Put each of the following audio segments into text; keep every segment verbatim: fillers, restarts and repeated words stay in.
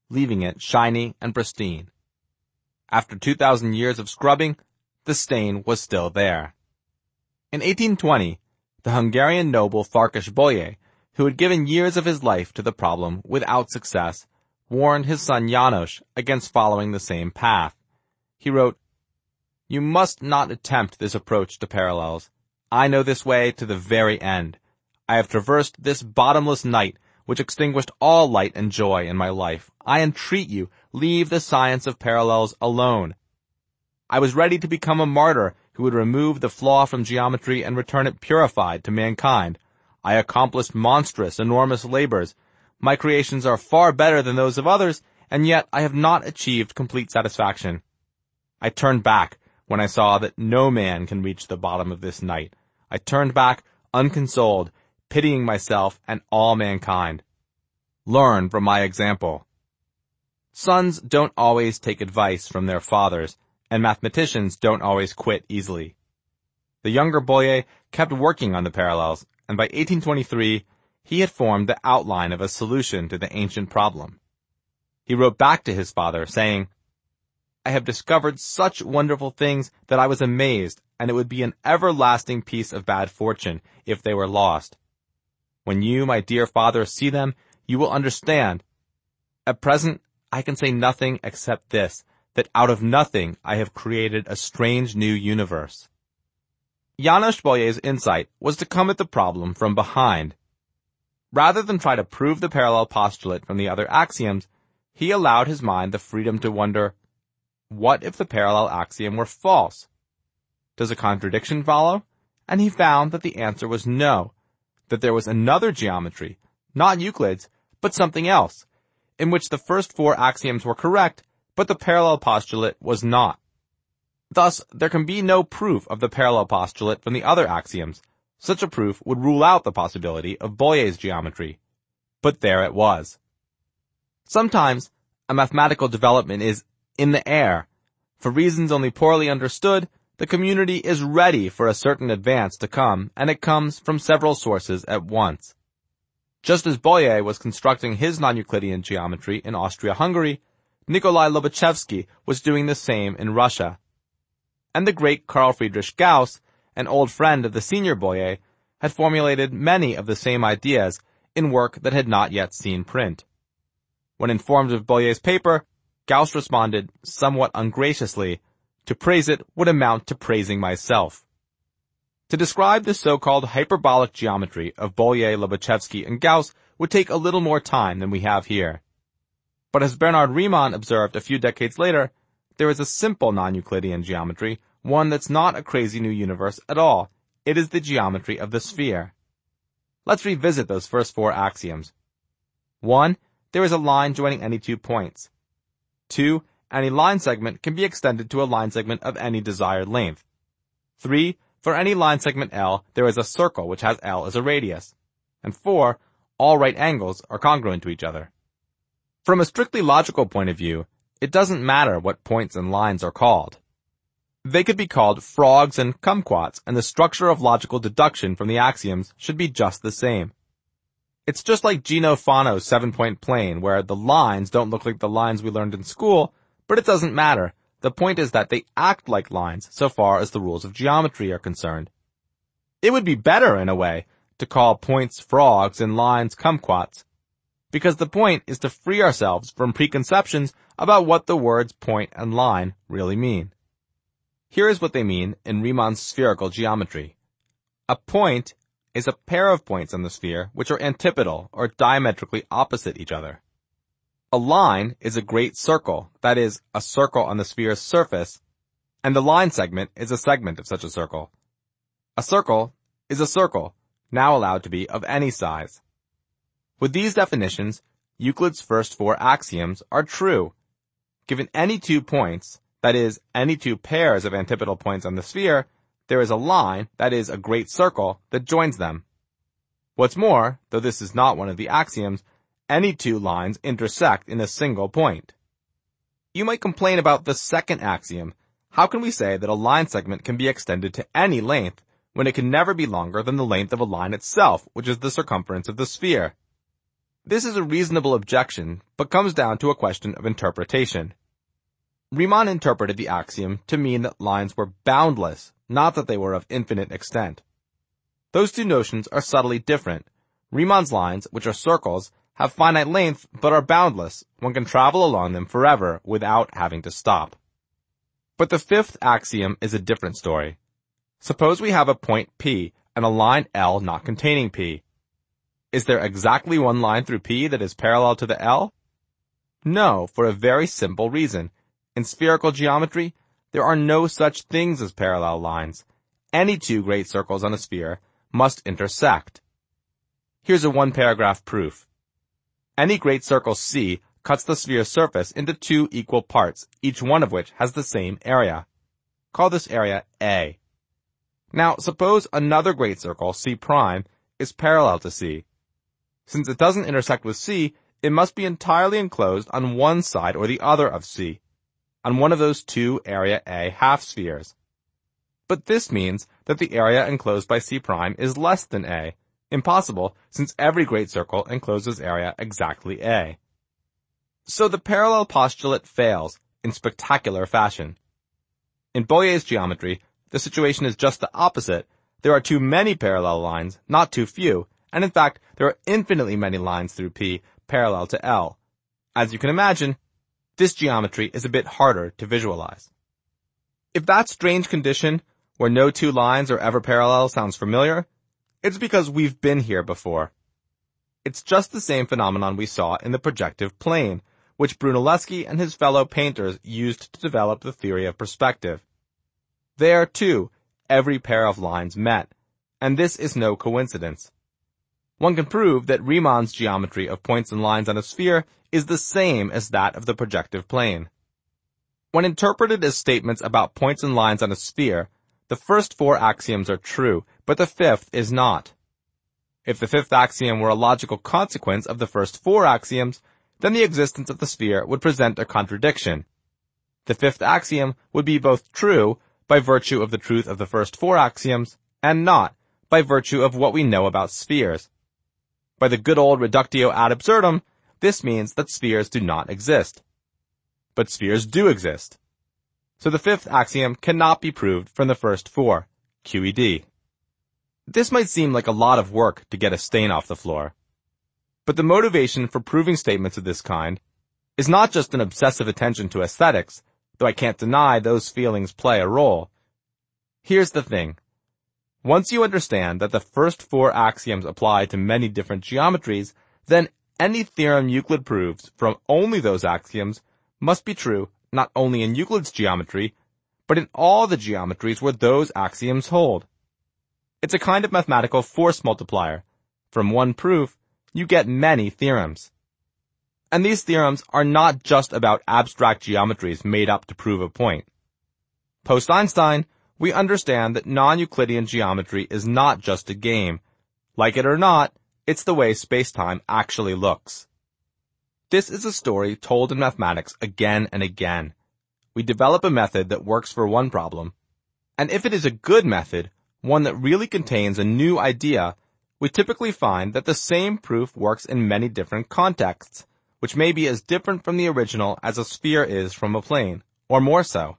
leaving it shiny and pristine. After two thousand years of scrubbing, the stain was still there. In eighteen twenty, the Hungarian noble Farkas Bolyai, who had given years of his life to the problem without success, warned his son János against following the same path. He wrote, "You must not attempt this approach to parallels. I know this way to the very end. I have traversed this bottomless night, which extinguished all light and joy in my life. I entreat you, leave the science of parallels alone. I was ready to become a martyr who would remove the flaw from geometry and return it purified to mankind. I accomplished monstrous, enormous labors. My creations are far better than those of others, and yet I have not achieved complete satisfaction. I turned back when I saw that no man can reach the bottom of this night. I turned back unconsoled, pitying myself and all mankind. Learn from my example." Sons don't always take advice from their fathers, and mathematicians don't always quit easily. The younger Bolyai kept working on the parallels, and by eighteen twenty-three, he had formed the outline of a solution to the ancient problem. He wrote back to his father, saying, "I have discovered such wonderful things that I was amazed, and it would be an everlasting piece of bad fortune if they were lost. When you, my dear father, see them, you will understand. At present, I can say nothing except this, that out of nothing I have created a strange new universe." János Bolyai's insight was to come at the problem from behind. Rather than try to prove the parallel postulate from the other axioms, he allowed his mind the freedom to wonder, what if the parallel axiom were false? Does a contradiction follow? And he found that the answer was no, that there was another geometry, not Euclid's, but something else, in which the first four axioms were correct, but the parallel postulate was not. Thus, there can be no proof of the parallel postulate from the other axioms. Such a proof would rule out the possibility of Bolyai's geometry. But there it was. Sometimes, a mathematical development is in the air. For reasons only poorly understood, the community is ready for a certain advance to come, and it comes from several sources at once. Just as Bolyai was constructing his non-Euclidean geometry in Austria-Hungary, Nikolai Lobachevsky was doing the same in Russia. And the great Carl Friedrich Gauss, an old friend of the senior Bolyai, had formulated many of the same ideas in work that had not yet seen print. When informed of Bolyai's paper, Gauss responded, somewhat ungraciously, "To praise it would amount to praising myself." To describe the so-called hyperbolic geometry of Bolyai, Lobachevsky, and Gauss would take a little more time than we have here. But as Bernard Riemann observed a few decades later, there is a simple non-Euclidean geometry, one that's not a crazy new universe at all. It is the geometry of the sphere. Let's revisit those first four axioms. One, there is a line joining any two points. Two, any line segment can be extended to a line segment of any desired length. Three, for any line segment L, there is a circle which has L as a radius. And four, all right angles are congruent to each other. From a strictly logical point of view, it doesn't matter what points and lines are called. They could be called frogs and kumquats, and the structure of logical deduction from the axioms should be just the same. It's just like Gino Fano's seven-point plane, where the lines don't look like the lines we learned in school, but it doesn't matter. The point is that they act like lines so far as the rules of geometry are concerned. It would be better, in a way, to call points frogs and lines kumquats, because the point is to free ourselves from preconceptions about what the words point and line really mean. Here is what they mean in Riemann's spherical geometry. A point is a pair of points on the sphere which are antipodal or diametrically opposite each other. A line is a great circle, that is, a circle on the sphere's surface, and the line segment is a segment of such a circle. A circle is a circle, now allowed to be of any size. With these definitions, Euclid's first four axioms are true. Given any two points, that is, any two pairs of antipodal points on the sphere, there is a line, that is, a great circle, that joins them. What's more, though this is not one of the axioms, any two lines intersect in a single point. You might complain about the second axiom. How can we say that a line segment can be extended to any length when it can never be longer than the length of a line itself, which is the circumference of the sphere? This is a reasonable objection, but comes down to a question of interpretation. Riemann interpreted the axiom to mean that lines were boundless, not that they were of infinite extent. Those two notions are subtly different. Riemann's lines, which are circles, have finite length but are boundless. One can travel along them forever without having to stop. But the fifth axiom is a different story. Suppose we have a point P and a line L not containing P. Is there exactly one line through P that is parallel to the L? No, for a very simple reason. In spherical geometry, there are no such things as parallel lines. Any two great circles on a sphere must intersect. Here's a one-paragraph proof. Any great circle C cuts the sphere's surface into two equal parts, each one of which has the same area. Call this area A. Now, suppose another great circle, C prime, is parallel to C. Since it doesn't intersect with C, it must be entirely enclosed on one side or the other of C, on one of those two area A half-spheres. But this means that the area enclosed by C prime is less than A. Impossible, since every great circle encloses area exactly A. So the parallel postulate fails in spectacular fashion. In Boyer's geometry, the situation is just the opposite. There are too many parallel lines, not too few, and in fact, there are infinitely many lines through P parallel to L. As you can imagine, this geometry is a bit harder to visualize. If that strange condition, where no two lines are ever parallel, sounds familiar, it's because we've been here before. It's just the same phenomenon we saw in the projective plane, which Brunelleschi and his fellow painters used to develop the theory of perspective. There, too, every pair of lines met, and this is no coincidence. One can prove that Riemann's geometry of points and lines on a sphere is the same as that of the projective plane. When interpreted as statements about points and lines on a sphere, the first four axioms are true, but the fifth is not. If the fifth axiom were a logical consequence of the first four axioms, then the existence of the sphere would present a contradiction. The fifth axiom would be both true by virtue of the truth of the first four axioms, and not by virtue of what we know about spheres. By the good old reductio ad absurdum, this means that spheres do not exist. But spheres do exist. So the fifth axiom cannot be proved from the first four, Q E D. This might seem like a lot of work to get a stain off the floor. But the motivation for proving statements of this kind is not just an obsessive attention to aesthetics, though I can't deny those feelings play a role. Here's the thing. Once you understand that the first four axioms apply to many different geometries, then any theorem Euclid proves from only those axioms must be true not only in Euclid's geometry, but in all the geometries where those axioms hold. It's a kind of mathematical force multiplier. From one proof, you get many theorems. And these theorems are not just about abstract geometries made up to prove a point. Post-Einstein, we understand that non-Euclidean geometry is not just a game. Like it or not, it's the way space-time actually looks. This is a story told in mathematics again and again. We develop a method that works for one problem, and if it is a good method, one that really contains a new idea, we typically find that the same proof works in many different contexts, which may be as different from the original as a sphere is from a plane, or more so.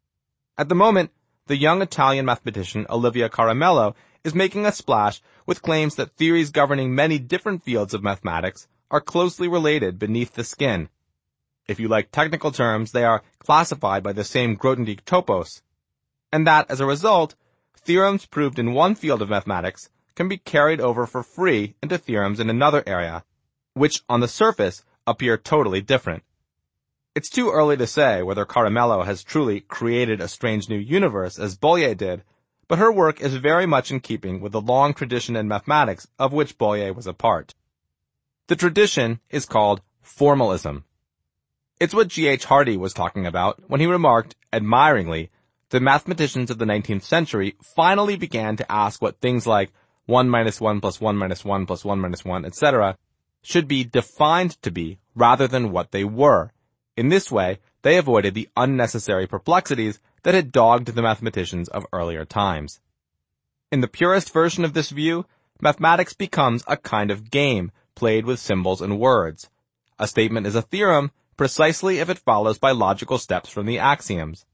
At the moment, the young Italian mathematician Olivia Caramello is making a splash with claims that theories governing many different fields of mathematics are closely related beneath the skin. If you like technical terms, they are classified by the same Grothendieck topos, and that, as a result, theorems proved in one field of mathematics can be carried over for free into theorems in another area, which, on the surface, appear totally different. It's too early to say whether Caramello has truly created a strange new universe as Boyer did, but her work is very much in keeping with the long tradition in mathematics of which Boyer was a part. The tradition is called formalism. It's what G H Hardy was talking about when he remarked, admiringly, that mathematicians of the nineteenth century finally began to ask what things like one minus one plus one minus one plus one minus one, et cetera should be defined to be rather than what they were. In this way, they avoided the unnecessary perplexities that had dogged the mathematicians of earlier times. In the purest version of this view, mathematics becomes a kind of game, played with symbols and words. A statement is a theorem precisely if it follows by logical steps from the axioms.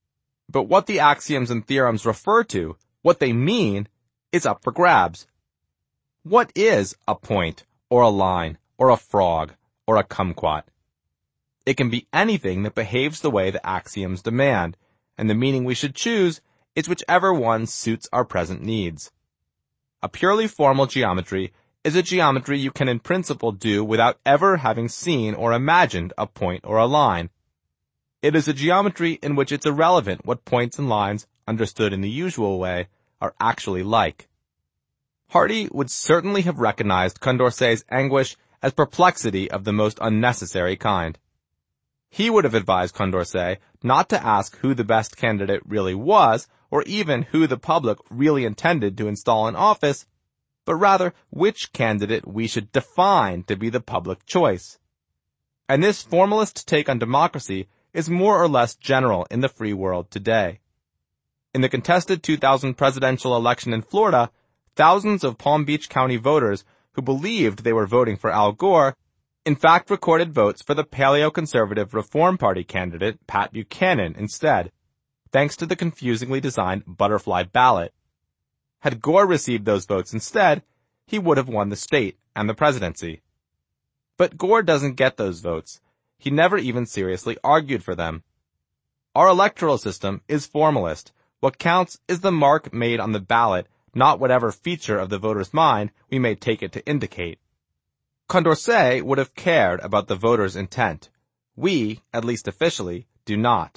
But what the axioms and theorems refer to, what they mean, is up for grabs. What is a point, or a line, or a frog, or a kumquat? It can be anything that behaves the way the axioms demand, and the meaning we should choose is whichever one suits our present needs. A purely formal geometry is a geometry you can in principle do without ever having seen or imagined a point or a line. It is a geometry in which it's irrelevant what points and lines, understood in the usual way, are actually like. Hardy would certainly have recognized Condorcet's anguish as perplexity of the most unnecessary kind. He would have advised Condorcet not to ask who the best candidate really was, or even who the public really intended to install in office, but rather which candidate we should define to be the public choice. And this formalist take on democracy is more or less general in the free world today. In the contested two thousand presidential election in Florida, thousands of Palm Beach County voters who believed they were voting for Al Gore in fact recorded votes for the paleo-conservative Reform Party candidate Pat Buchanan instead, thanks to the confusingly designed butterfly ballot. Had Gore received those votes instead, he would have won the state and the presidency. But Gore doesn't get those votes. He never even seriously argued for them. Our electoral system is formalist. What counts is the mark made on the ballot, not whatever feature of the voter's mind we may take it to indicate. Condorcet would have cared about the voter's intent. We, at least officially, do not.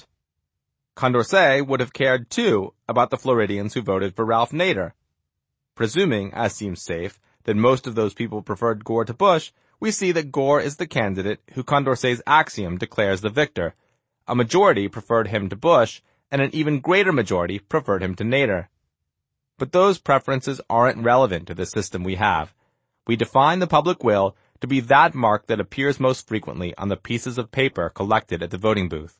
Condorcet would have cared, too, about the Floridians who voted for Ralph Nader. Presuming, as seems safe, that most of those people preferred Gore to Bush, we see that Gore is the candidate who Condorcet's axiom declares the victor. A majority preferred him to Bush, and an even greater majority preferred him to Nader. But those preferences aren't relevant to the system we have. We define the public will to be that mark that appears most frequently on the pieces of paper collected at the voting booth.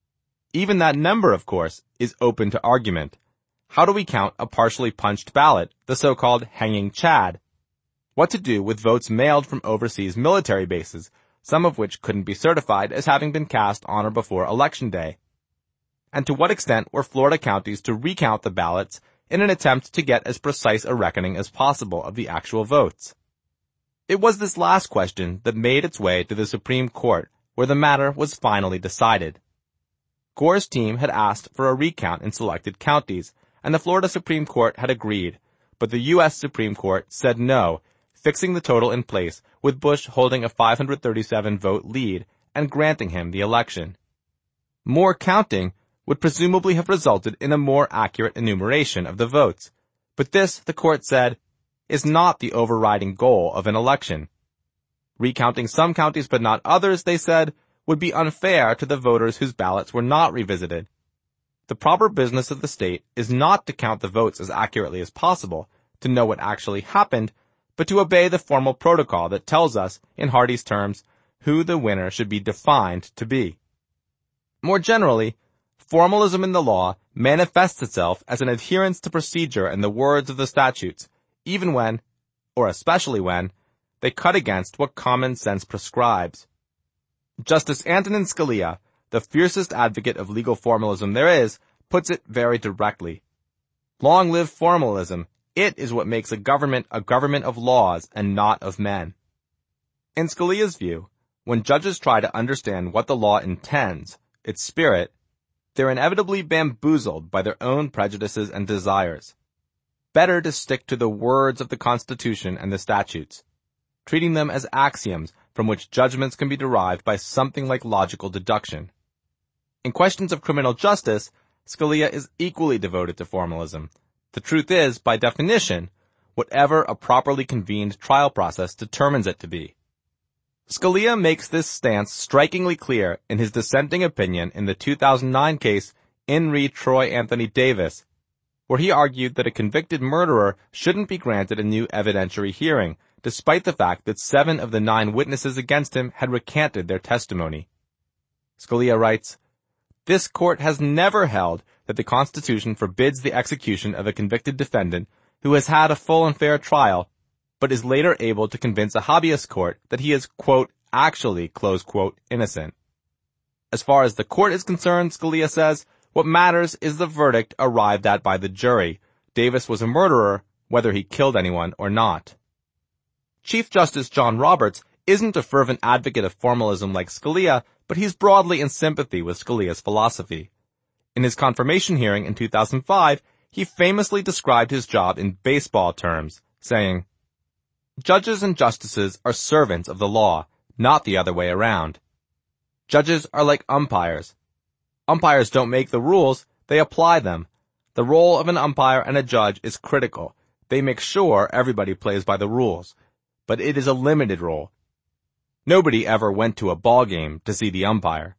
Even that number, of course, is open to argument. How do we count a partially punched ballot, the so-called hanging chad? What to do with votes mailed from overseas military bases, some of which couldn't be certified as having been cast on or before Election Day? And to what extent were Florida counties to recount the ballots in an attempt to get as precise a reckoning as possible of the actual votes? It was this last question that made its way to the Supreme Court, where the matter was finally decided. Gore's team had asked for a recount in selected counties, and the Florida Supreme Court had agreed, but the U S Supreme Court said no, fixing the total in place, with Bush holding a five hundred thirty-seven vote lead and granting him the election. More counting would presumably have resulted in a more accurate enumeration of the votes, but this, the court said, is not the overriding goal of an election. Recounting some counties but not others, they said, would be unfair to the voters whose ballots were not revisited. The proper business of the state is not to count the votes as accurately as possible, to know what actually happened, but to obey the formal protocol that tells us, in Hardy's terms, who the winner should be defined to be. More generally, formalism in the law manifests itself as an adherence to procedure and the words of the statutes, even when, or especially when, they cut against what common sense prescribes. Justice Antonin Scalia, the fiercest advocate of legal formalism there is, puts it very directly. Long live formalism. It is what makes a government a government of laws and not of men. In Scalia's view, when judges try to understand what the law intends, its spirit, they're inevitably bamboozled by their own prejudices and desires. Better to stick to the words of the Constitution and the statutes, treating them as axioms from which judgments can be derived by something like logical deduction. In questions of criminal justice, Scalia is equally devoted to formalism. The truth is, by definition, whatever a properly convened trial process determines it to be. Scalia makes this stance strikingly clear in his dissenting opinion in the two thousand nine case In re Troy Anthony Davis, where he argued that a convicted murderer shouldn't be granted a new evidentiary hearing, despite the fact that seven of the nine witnesses against him had recanted their testimony. Scalia writes, "This court has never held that the Constitution forbids the execution of a convicted defendant who has had a full and fair trial, but is later able to convince a habeas court that he is, quote, actually, close quote, innocent. As far as the court is concerned, Scalia says, what matters is the verdict arrived at by the jury. Davis was a murderer, whether he killed anyone or not. Chief Justice John Roberts isn't a fervent advocate of formalism like Scalia, but he's broadly in sympathy with Scalia's philosophy. In his confirmation hearing in two thousand five, he famously described his job in baseball terms, saying, "Judges and justices are servants of the law, not the other way around. Judges are like umpires. Umpires don't make the rules, they apply them. The role of an umpire and a judge is critical. They make sure everybody plays by the rules. But it is a limited role. Nobody ever went to a ball game to see the umpire."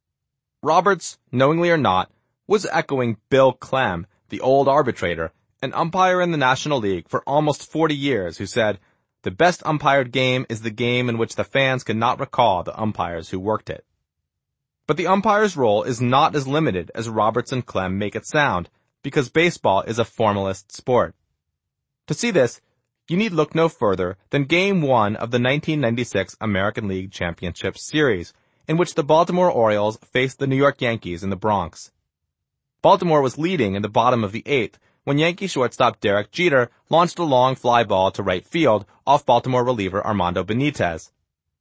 Roberts, knowingly or not, was echoing Bill Clem, the old arbitrator, an umpire in the National League for almost forty years, who said, "The best umpired game is the game in which the fans cannot recall the umpires who worked it." But the umpire's role is not as limited as Roberts and Clem make it sound, because baseball is a formalist sport. To see this, you need look no further than Game one of the nineteen ninety-six American League Championship Series, in which the Baltimore Orioles faced the New York Yankees in the Bronx. Baltimore was leading in the bottom of the eighth when Yankee shortstop Derek Jeter launched a long fly ball to right field off Baltimore reliever Armando Benitez.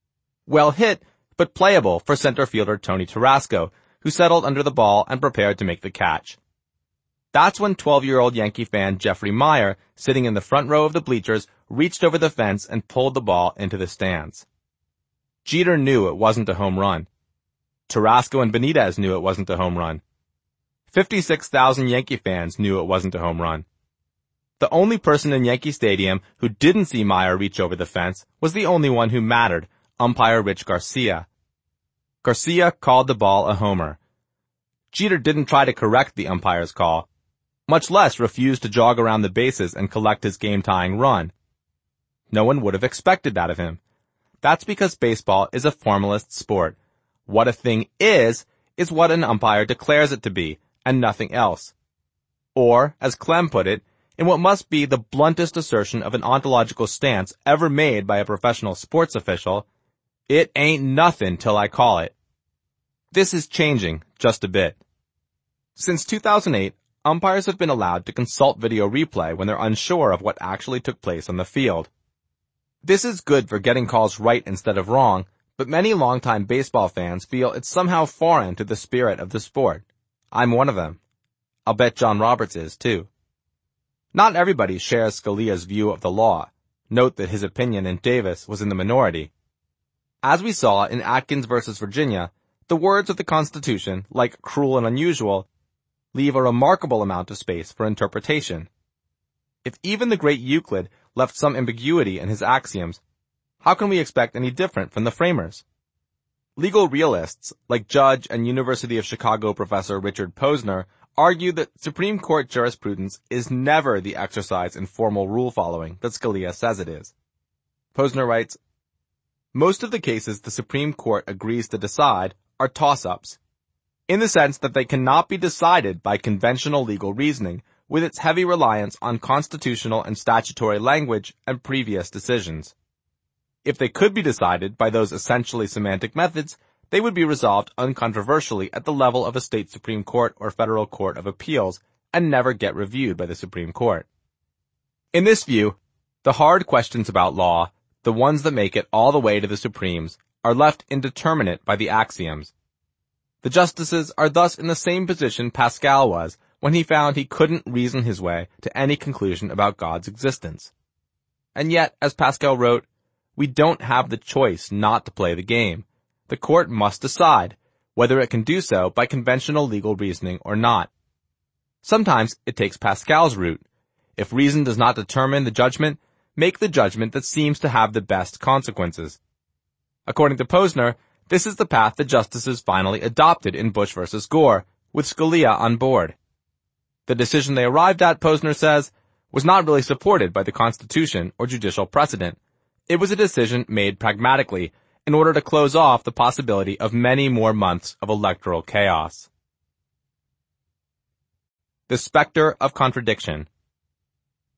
Well hit, but playable for center fielder Tony Tarasco, who settled under the ball and prepared to make the catch. That's when twelve-year-old Yankee fan Jeffrey Meyer, sitting in the front row of the bleachers, reached over the fence and pulled the ball into the stands. Jeter knew it wasn't a home run. Tarasco and Benitez knew it wasn't a home run. fifty-six thousand Yankee fans knew it wasn't a home run. The only person in Yankee Stadium who didn't see Meyer reach over the fence was the only one who mattered, umpire Rich Garcia. Garcia called the ball a homer. Jeter didn't try to correct the umpire's call, much less refuse to jog around the bases and collect his game-tying run. No one would have expected that of him. That's because baseball is a formalist sport. What a thing is, is what an umpire declares it to be, and nothing else. Or, as Clem put it, in what must be the bluntest assertion of an ontological stance ever made by a professional sports official, it ain't nothing till I call it. This is changing just a bit. Since two thousand eight, umpires have been allowed to consult video replay when they're unsure of what actually took place on the field. This is good for getting calls right instead of wrong, but many longtime baseball fans feel it's somehow foreign to the spirit of the sport. I'm one of them. I'll bet John Roberts is, too. Not everybody shares Scalia's view of the law. Note that his opinion in Davis was in the minority. As we saw in Atkins versus Virginia, the words of the Constitution, like cruel and unusual, leave a remarkable amount of space for interpretation. If even the great Euclid left some ambiguity in his axioms, how can we expect any different from the framers? Legal realists, like Judge and University of Chicago professor Richard Posner, argue that Supreme Court jurisprudence is never the exercise in formal rule-following that Scalia says it is. Posner writes, "Most of the cases the Supreme Court agrees to decide are toss-ups, in the sense that they cannot be decided by conventional legal reasoning, with its heavy reliance on constitutional and statutory language and previous decisions. If they could be decided by those essentially semantic methods, they would be resolved uncontroversially at the level of a state Supreme Court or federal court of appeals and never get reviewed by the Supreme Court." In this view, the hard questions about law, the ones that make it all the way to the Supremes, are left indeterminate by the axioms. The justices are thus in the same position Pascal was when he found he couldn't reason his way to any conclusion about God's existence. And yet, as Pascal wrote, we don't have the choice not to play the game. The court must decide whether it can do so by conventional legal reasoning or not. Sometimes it takes Pascal's route. If reason does not determine the judgment, make the judgment that seems to have the best consequences. According to Posner, this is the path the justices finally adopted in Bush versus Gore, with Scalia on board. The decision they arrived at, Posner says, was not really supported by the Constitution or judicial precedent. It was a decision made pragmatically in order to close off the possibility of many more months of electoral chaos. The specter of contradiction.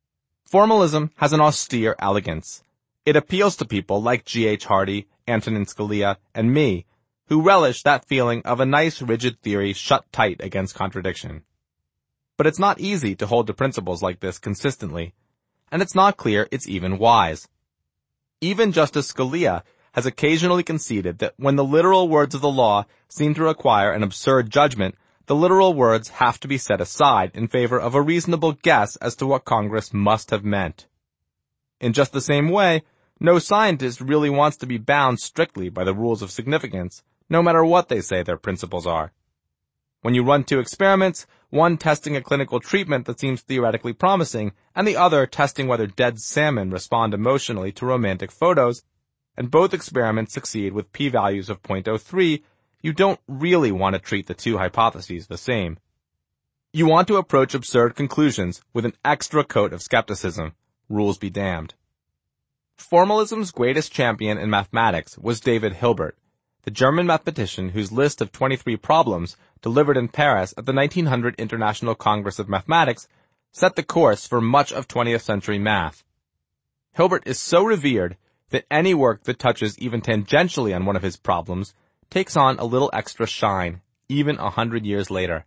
Formalism has an austere elegance. It appeals to people like G H Hardy, Antonin Scalia, and me, who relish that feeling of a nice rigid theory shut tight against contradiction. But it's not easy to hold to principles like this consistently, and it's not clear it's even wise. Even Justice Scalia has occasionally conceded that when the literal words of the law seem to require an absurd judgment, the literal words have to be set aside in favor of a reasonable guess as to what Congress must have meant. In just the same way, no scientist really wants to be bound strictly by the rules of significance, no matter what they say their principles are. When you run two experiments, one testing a clinical treatment that seems theoretically promising, and the other testing whether dead salmon respond emotionally to romantic photos, and both experiments succeed with p-values of zero point zero three, you don't really want to treat the two hypotheses the same. You want to approach absurd conclusions with an extra coat of skepticism. Rules be damned. Formalism's greatest champion in mathematics was David Hilbert, the German mathematician whose list of twenty-three problems, delivered in Paris at the nineteen hundred International Congress of Mathematics, set the course for much of twentieth century math. Hilbert is so revered that any work that touches even tangentially on one of his problems takes on a little extra shine, even a hundred years later.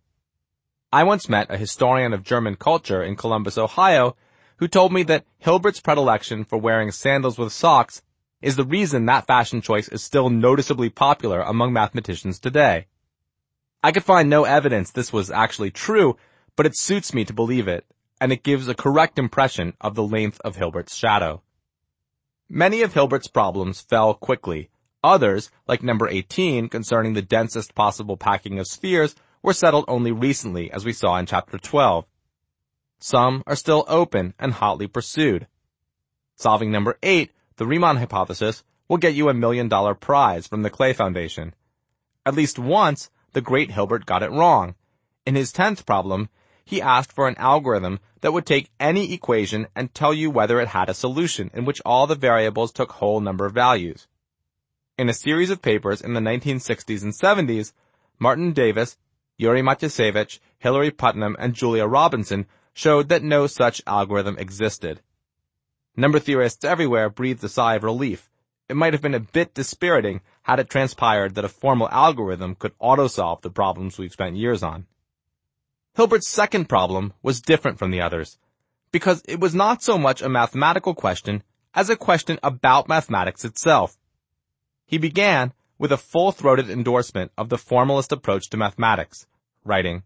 I once met a historian of German culture in Columbus, Ohio, who told me that Hilbert's predilection for wearing sandals with socks is the reason that fashion choice is still noticeably popular among mathematicians today. I could find no evidence this was actually true, but it suits me to believe it, and it gives a correct impression of the length of Hilbert's shadow. Many of Hilbert's problems fell quickly. Others, like number eighteen concerning the densest possible packing of spheres, were settled only recently, as we saw in chapter twelve. Some are still open and hotly pursued. Solving number eight, the Riemann hypothesis, will get you a million-dollar prize from the Clay Foundation. At least once, the great Hilbert got it wrong. In his tenth problem, he asked for an algorithm that would take any equation and tell you whether it had a solution in which all the variables took whole number values. In a series of papers in the nineteen sixties and seventies, Martin Davis, Yuri Matyasevich, Hilary Putnam, and Julia Robinson showed that no such algorithm existed. Number theorists everywhere breathed a sigh of relief. It might have been a bit dispiriting had it transpired that a formal algorithm could auto-solve the problems we've spent years on. Hilbert's second problem was different from the others, because it was not so much a mathematical question as a question about mathematics itself. He began with a full-throated endorsement of the formalist approach to mathematics, writing,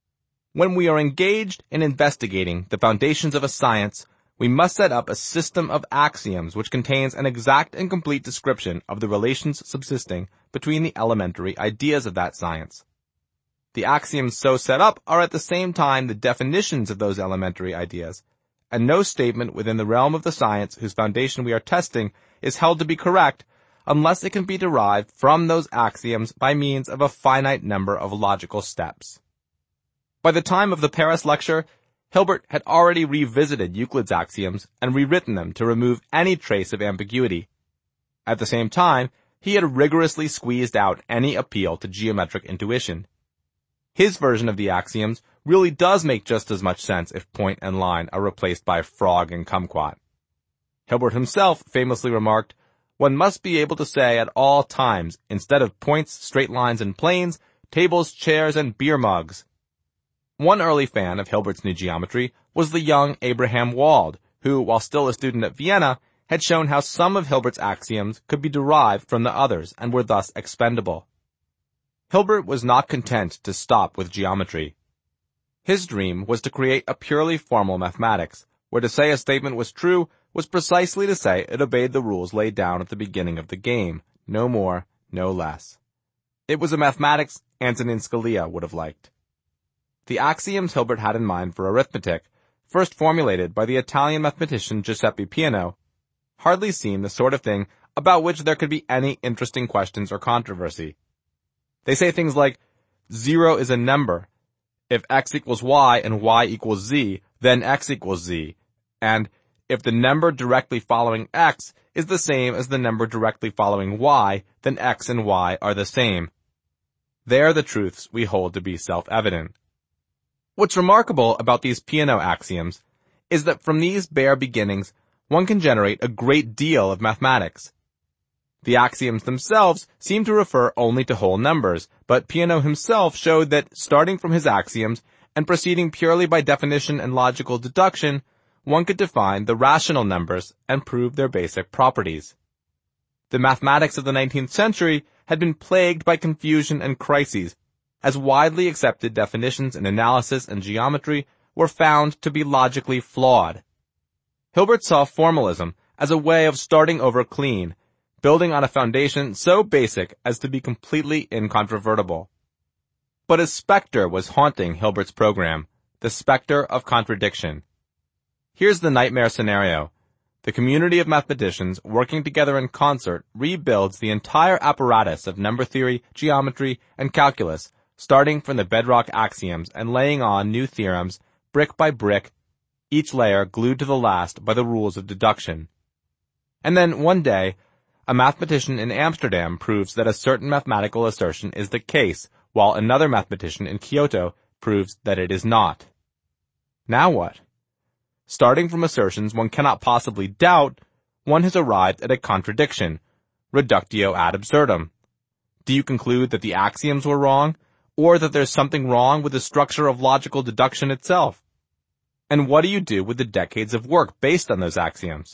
"When we are engaged in investigating the foundations of a science, we must set up a system of axioms which contains an exact and complete description of the relations subsisting between the elementary ideas of that science. The axioms so set up are at the same time the definitions of those elementary ideas, and no statement within the realm of the science whose foundation we are testing is held to be correct unless it can be derived from those axioms by means of a finite number of logical steps." By the time of the Paris lecture, Hilbert had already revisited Euclid's axioms and rewritten them to remove any trace of ambiguity. At the same time, he had rigorously squeezed out any appeal to geometric intuition. His version of the axioms really does make just as much sense if point and line are replaced by frog and kumquat. Hilbert himself famously remarked, "One must be able to say at all times, instead of points, straight lines, and planes, tables, chairs, and beer mugs." One early fan of Hilbert's new geometry was the young Abraham Wald, who, while still a student at Vienna, had shown how some of Hilbert's axioms could be derived from the others and were thus expendable. Hilbert was not content to stop with geometry. His dream was to create a purely formal mathematics, where to say a statement was true was precisely to say it obeyed the rules laid down at the beginning of the game, no more, no less. It was a mathematics Antonin Scalia would have liked. The axioms Hilbert had in mind for arithmetic, first formulated by the Italian mathematician Giuseppe Peano, hardly seem the sort of thing about which there could be any interesting questions or controversy. They say things like, zero is a number. If x equals y and y equals z, then x equals z. And if the number directly following x is the same as the number directly following y, then x and y are the same. They are the truths we hold to be self-evident. What's remarkable about these Peano axioms is that from these bare beginnings, one can generate a great deal of mathematics. The axioms themselves seem to refer only to whole numbers, but Peano himself showed that starting from his axioms and proceeding purely by definition and logical deduction, one could define the rational numbers and prove their basic properties. The mathematics of the nineteenth century had been plagued by confusion and crises, as widely accepted definitions in analysis and geometry were found to be logically flawed. Hilbert saw formalism as a way of starting over clean, building on a foundation so basic as to be completely incontrovertible. But a specter was haunting Hilbert's program, the specter of contradiction. Here's the nightmare scenario. The community of mathematicians working together in concert rebuilds the entire apparatus of number theory, geometry, and calculus, starting from the bedrock axioms and laying on new theorems, brick by brick, each layer glued to the last by the rules of deduction. And then, one day, a mathematician in Amsterdam proves that a certain mathematical assertion is the case, while another mathematician in Kyoto proves that it is not. Now what? Starting from assertions one cannot possibly doubt, one has arrived at a contradiction, reductio ad absurdum. Do you conclude that the axioms were wrong, or that there's something wrong with the structure of logical deduction itself? And what do you do with the decades of work based on those axioms?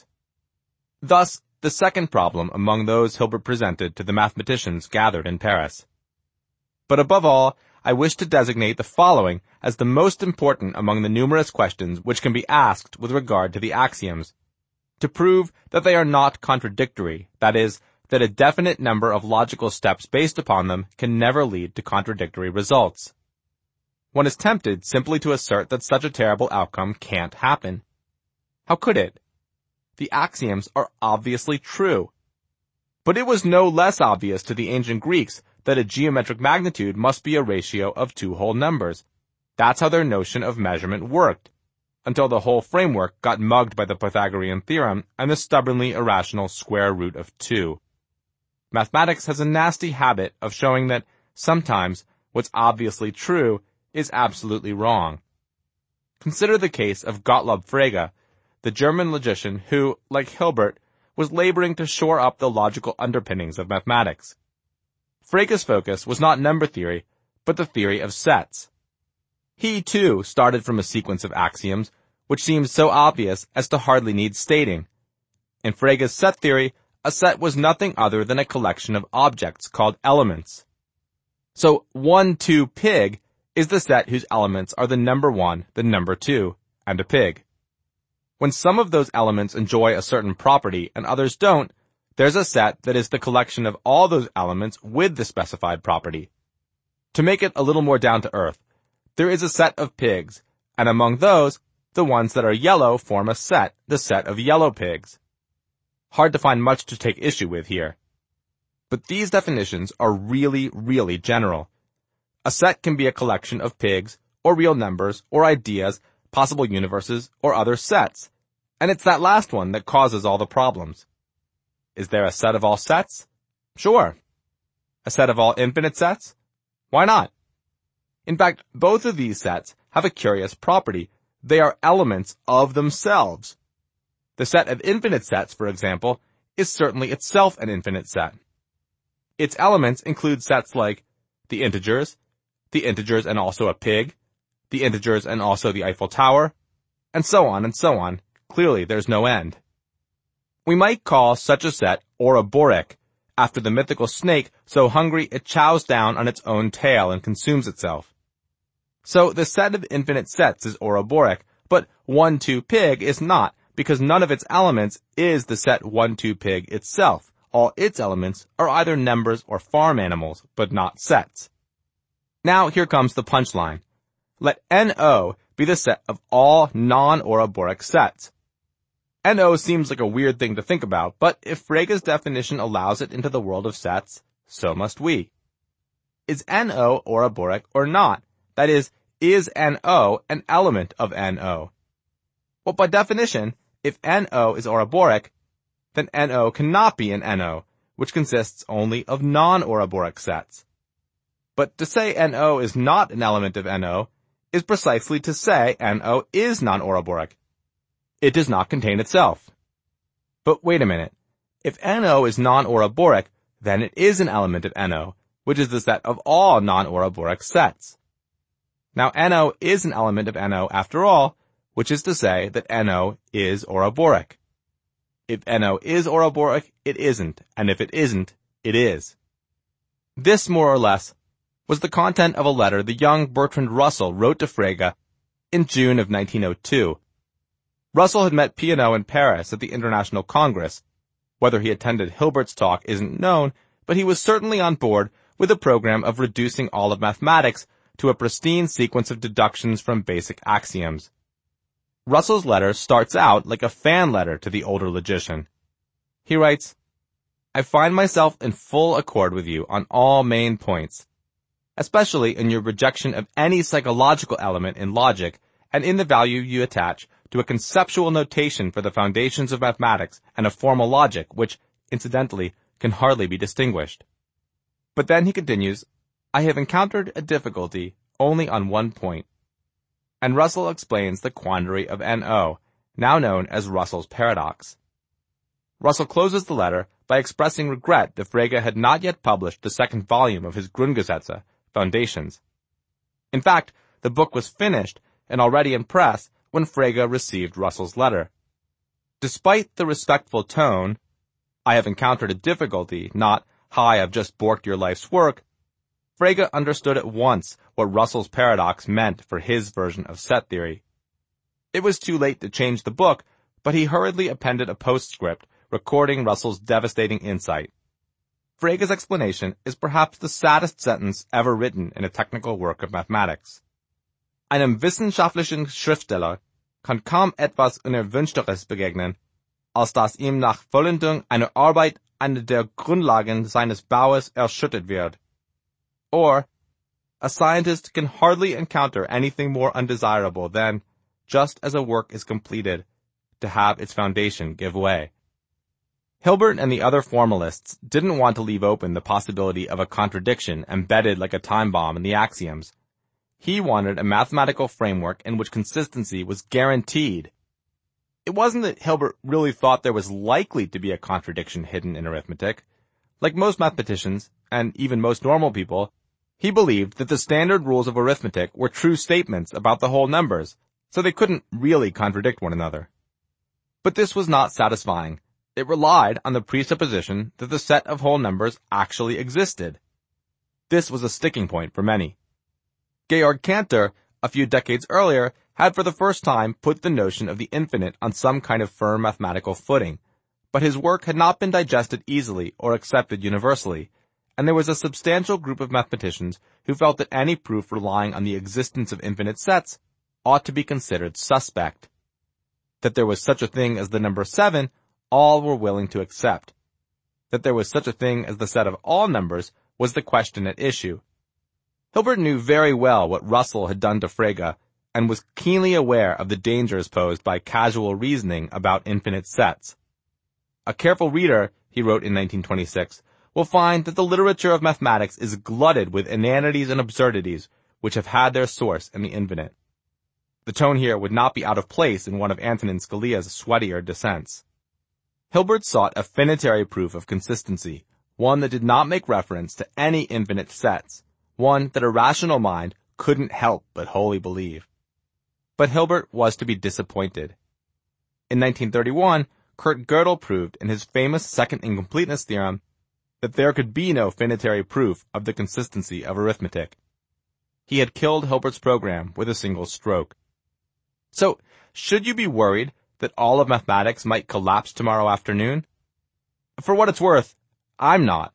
Thus, the second problem among those Hilbert presented to the mathematicians gathered in Paris. But above all, I wish to designate the following as the most important among the numerous questions which can be asked with regard to the axioms, to prove that they are not contradictory, that is, that a definite number of logical steps based upon them can never lead to contradictory results. One is tempted simply to assert that such a terrible outcome can't happen. How could it? The axioms are obviously true. But it was no less obvious to the ancient Greeks that a geometric magnitude must be a ratio of two whole numbers. That's how their notion of measurement worked, until the whole framework got mugged by the Pythagorean theorem and the stubbornly irrational square root of two. Mathematics has a nasty habit of showing that sometimes what's obviously true is absolutely wrong. Consider the case of Gottlob Frege, the German logician who, like Hilbert, was laboring to shore up the logical underpinnings of mathematics. Frege's focus was not number theory, but the theory of sets. He, too, started from a sequence of axioms, which seemed so obvious as to hardly need stating. In Frege's set theory, a set was nothing other than a collection of objects called elements. So, one, two, pig is the set whose elements are the number one, the number two, and a pig. When some of those elements enjoy a certain property and others don't, there's a set that is the collection of all those elements with the specified property. To make it a little more down to earth, there is a set of pigs, and among those, the ones that are yellow form a set, the set of yellow pigs. Hard to find much to take issue with here. But these definitions are really, really general. A set can be a collection of pigs, or real numbers, or ideas, possible universes, or other sets. And it's that last one that causes all the problems. Is there a set of all sets? Sure. A set of all infinite sets? Why not? In fact, both of these sets have a curious property. They are elements of themselves. The set of infinite sets, for example, is certainly itself an infinite set. Its elements include sets like the integers, the integers and also a pig, the integers and also the Eiffel Tower, and so on and so on. Clearly, there's no end. We might call such a set Ouroboros, after the mythical snake so hungry it chows down on its own tail and consumes itself. So the set of infinite sets is Ouroboros, but one two pig is not, because none of its elements is the set one two pig itself. All its elements are either numbers or farm animals, but not sets. Now here comes the punchline. Let N O be the set of all non-Ouroboros sets. N O seems like a weird thing to think about, but if Frege's definition allows it into the world of sets, so must we. Is N O Ouroboros or not? That is, is N O an element of N O? Well, by definition, if N O is Ouroboros, then N O cannot be an N O, which consists only of non-Ouroboros sets. But to say N O is not an element of N O is precisely to say N O is non-Ouroboros. it does not contain itself. But wait a minute. If NO is non-Ouroboros, then it is an element of NO, which is the set of all non-Ouroboros sets. Now NO is an element of NO after all, which is to say that NO is Ouroboros. If NO is Ouroboros, it isn't, and if it isn't, it is. This, more or less, was the content of a letter the young Bertrand Russell wrote to Frege in June of nineteen oh two. Russell had met Peano in Paris at the International Congress. Whether he attended Hilbert's talk isn't known, but he was certainly on board with a program of reducing all of mathematics to a pristine sequence of deductions from basic axioms. Russell's letter starts out like a fan letter to the older logician. He writes, "I find myself in full accord with you on all main points, especially in your rejection of any psychological element in logic and in the value you attach to a conceptual notation for the foundations of mathematics and a formal logic which, incidentally, can hardly be distinguished." But then he continues, "I have encountered a difficulty only on one point." And Russell explains the quandary of NO, now known as Russell's paradox. Russell closes the letter by expressing regret that Frege had not yet published the second volume of his Grundgesetze, Foundations. In fact, the book was finished and already in press when Frege received Russell's letter. Despite the respectful tone, "I have encountered a difficulty," not "how I have just borked your life's work," Frege understood at once what Russell's paradox meant for his version of set theory. It was too late to change the book, but he hurriedly appended a postscript recording Russell's devastating insight. Frege's explanation is perhaps the saddest sentence ever written in a technical work of mathematics. Einem wissenschaftlichen Schriftsteller kann kaum etwas Unerwünschteres begegnen, als dass ihm nach Vollendung einer Arbeit eine der Grundlagen seines Baues erschüttert wird. Or, a scientist can hardly encounter anything more undesirable than, just as a work is completed, to have its foundation give way. Hilbert and the other formalists didn't want to leave open the possibility of a contradiction embedded like a time bomb in the axioms. He wanted a mathematical framework in which consistency was guaranteed. It wasn't that Hilbert really thought there was likely to be a contradiction hidden in arithmetic. Like most mathematicians, and even most normal people, he believed that the standard rules of arithmetic were true statements about the whole numbers, so they couldn't really contradict one another. But this was not satisfying. It relied on the presupposition that the set of whole numbers actually existed. This was a sticking point for many. Georg Cantor, a few decades earlier, had for the first time put the notion of the infinite on some kind of firm mathematical footing, but his work had not been digested easily or accepted universally, and there was a substantial group of mathematicians who felt that any proof relying on the existence of infinite sets ought to be considered suspect. That there was such a thing as the number seven, all were willing to accept. That there was such a thing as the set of all numbers was the question at issue. Hilbert knew very well what Russell had done to Frege, and was keenly aware of the dangers posed by casual reasoning about infinite sets. A careful reader, he wrote in nineteen twenty-six, will find that the literature of mathematics is glutted with inanities and absurdities which have had their source in the infinite. The tone here would not be out of place in one of Antonin Scalia's sweatier dissents. Hilbert sought a finitary proof of consistency, one that did not make reference to any infinite sets, one that a rational mind couldn't help but wholly believe. But Hilbert was to be disappointed. In nineteen thirty-one, Kurt Gödel proved in his famous second incompleteness theorem that there could be no finitary proof of the consistency of arithmetic. He had killed Hilbert's program with a single stroke. So, should you be worried that all of mathematics might collapse tomorrow afternoon? For what it's worth, I'm not.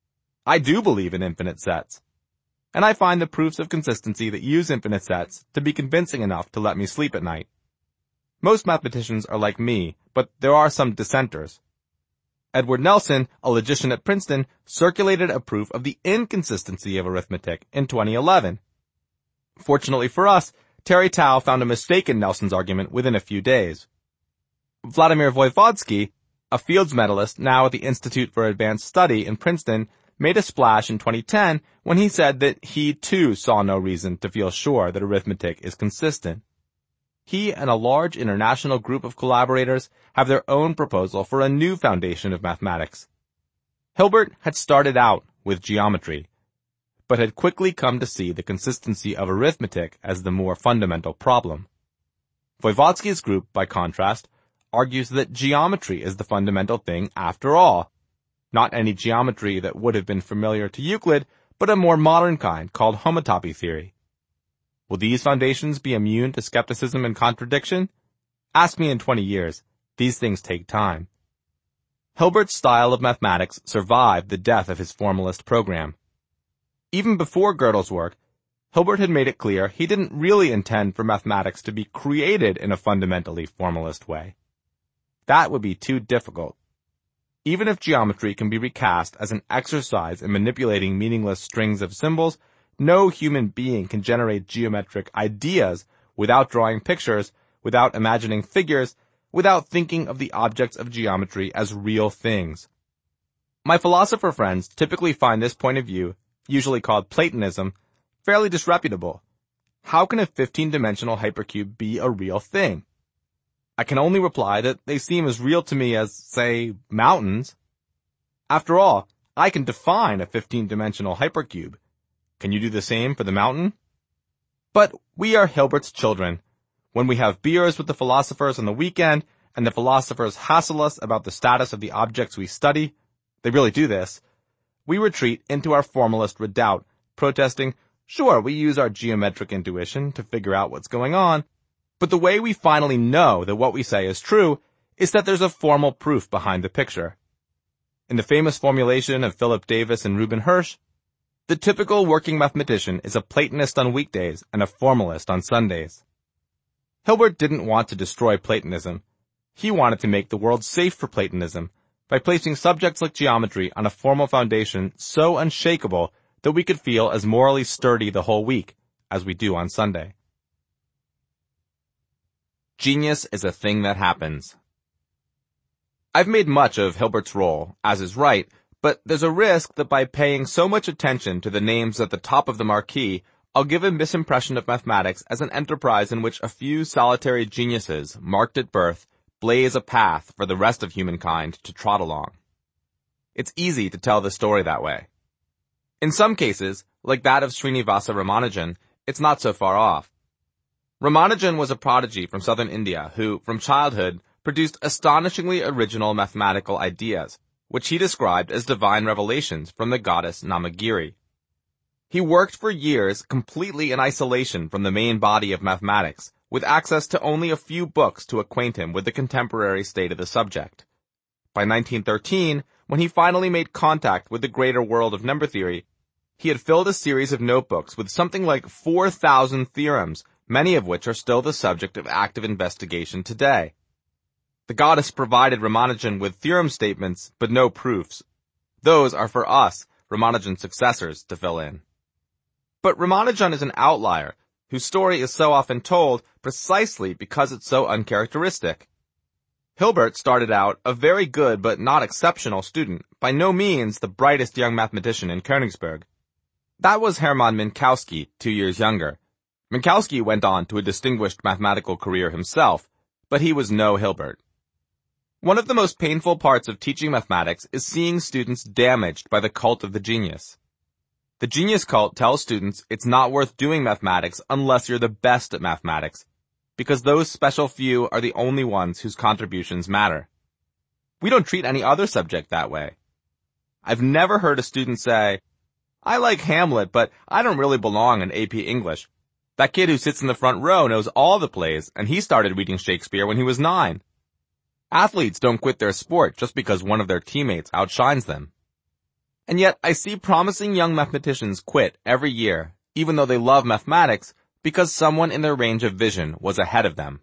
I do believe in infinite sets. And I find the proofs of consistency that use infinite sets to be convincing enough to let me sleep at night. Most mathematicians are like me, but there are some dissenters. Edward Nelson, a logician at Princeton, circulated a proof of the inconsistency of arithmetic in twenty eleven. Fortunately for us, Terry Tao found a mistake in Nelson's argument within a few days. Vladimir Voevodsky, a Fields medalist now at the Institute for Advanced Study in Princeton, made a splash in twenty ten when he said that he too saw no reason to feel sure that arithmetic is consistent. he and a large international group of collaborators have their own proposal for a new foundation of mathematics. Hilbert had started out with geometry, but had quickly come to see the consistency of arithmetic as the more fundamental problem. Voevodsky's group, by contrast, argues that geometry is the fundamental thing after all. Not any geometry that would have been familiar to Euclid, but a more modern kind called homotopy theory. Will these foundations be immune to skepticism and contradiction? Ask me in twenty years. These things take time. Hilbert's style of mathematics survived the death of his formalist program. Even before Gödel's work, Hilbert had made it clear he didn't really intend for mathematics to be created in a fundamentally formalist way. That would be too difficult. Even if geometry can be recast as an exercise in manipulating meaningless strings of symbols, no human being can generate geometric ideas without drawing pictures, without imagining figures, without thinking of the objects of geometry as real things. My philosopher friends typically find this point of view, usually called Platonism, fairly disreputable. How can a fifteen-dimensional hypercube be a real thing? I can only reply that they seem as real to me as, say, mountains. After all, I can define a fifteen-dimensional hypercube. Can you do the same for the mountain? But we are Hilbert's children. When we have beers with the philosophers on the weekend, and the philosophers hassle us about the status of the objects we study, they really do this, we retreat into our formalist redoubt, protesting, sure, we use our geometric intuition to figure out what's going on, but the way we finally know that what we say is true is that there's a formal proof behind the picture. In the famous formulation of Philip Davis and Reuben Hirsch, the typical working mathematician is a Platonist on weekdays and a formalist on Sundays. Hilbert didn't want to destroy Platonism. He wanted to make the world safe for Platonism by placing subjects like geometry on a formal foundation so unshakable that we could feel as morally sturdy the whole week as we do on Sunday. Genius is a thing that happens. I've made much of Hilbert's role, as is right, but there's a risk that by paying so much attention to the names at the top of the marquee, I'll give a misimpression of mathematics as an enterprise in which a few solitary geniuses, marked at birth, blaze a path for the rest of humankind to trot along. It's easy to tell the story that way. In some cases, like that of Srinivasa Ramanujan, it's not so far off. Ramanujan was a prodigy from southern India who, from childhood, produced astonishingly original mathematical ideas, which he described as divine revelations from the goddess Namagiri. He worked for years completely in isolation from the main body of mathematics, with access to only a few books to acquaint him with the contemporary state of the subject. By nineteen thirteen, when he finally made contact with the greater world of number theory, he had filled a series of notebooks with something like four thousand theorems, many of which are still the subject of active investigation today. The goddess provided Ramanujan with theorem statements, but no proofs. Those are for us, Ramanujan's successors, to fill in. But Ramanujan is an outlier, whose story is so often told precisely because it's so uncharacteristic. Hilbert started out a very good but not exceptional student, by no means the brightest young mathematician in Königsberg. That was Hermann Minkowski, two years younger. Minkowski went on to a distinguished mathematical career himself, but he was no Hilbert. One of the most painful parts of teaching mathematics is seeing students damaged by the cult of the genius. The genius cult tells students it's not worth doing mathematics unless you're the best at mathematics, because those special few are the only ones whose contributions matter. We don't treat any other subject that way. I've never heard a student say, I like Hamlet, but I don't really belong in A P English. That kid who sits in the front row knows all the plays, and he started reading Shakespeare when he was nine. Athletes don't quit their sport just because one of their teammates outshines them. And yet I see promising young mathematicians quit every year, even though they love mathematics, because someone in their range of vision was ahead of them.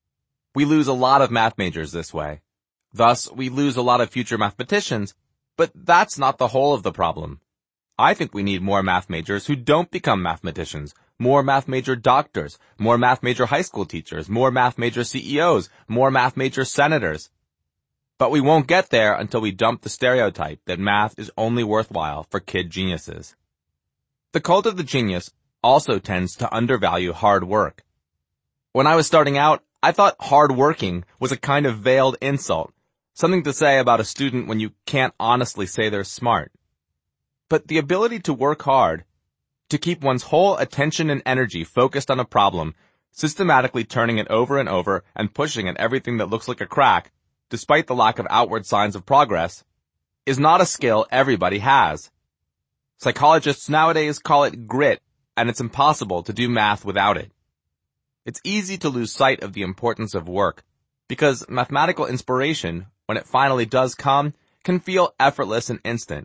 We lose a lot of math majors this way. Thus, we lose a lot of future mathematicians, but that's not the whole of the problem. I think we need more math majors who don't become mathematicians, more math major doctors, more math major high school teachers, more math major C E Os, more math major senators. But we won't get there until we dump the stereotype that math is only worthwhile for kid geniuses. The cult of the genius also tends to undervalue hard work. When I was starting out, I thought hardworking was a kind of veiled insult, something to say about a student when you can't honestly say they're smart. But the ability to work hard, to keep one's whole attention and energy focused on a problem, systematically turning it over and over and pushing at everything that looks like a crack, despite the lack of outward signs of progress, is not a skill everybody has. Psychologists nowadays call it grit, and it's impossible to do math without it. It's easy to lose sight of the importance of work, because mathematical inspiration, when it finally does come, can feel effortless and instant.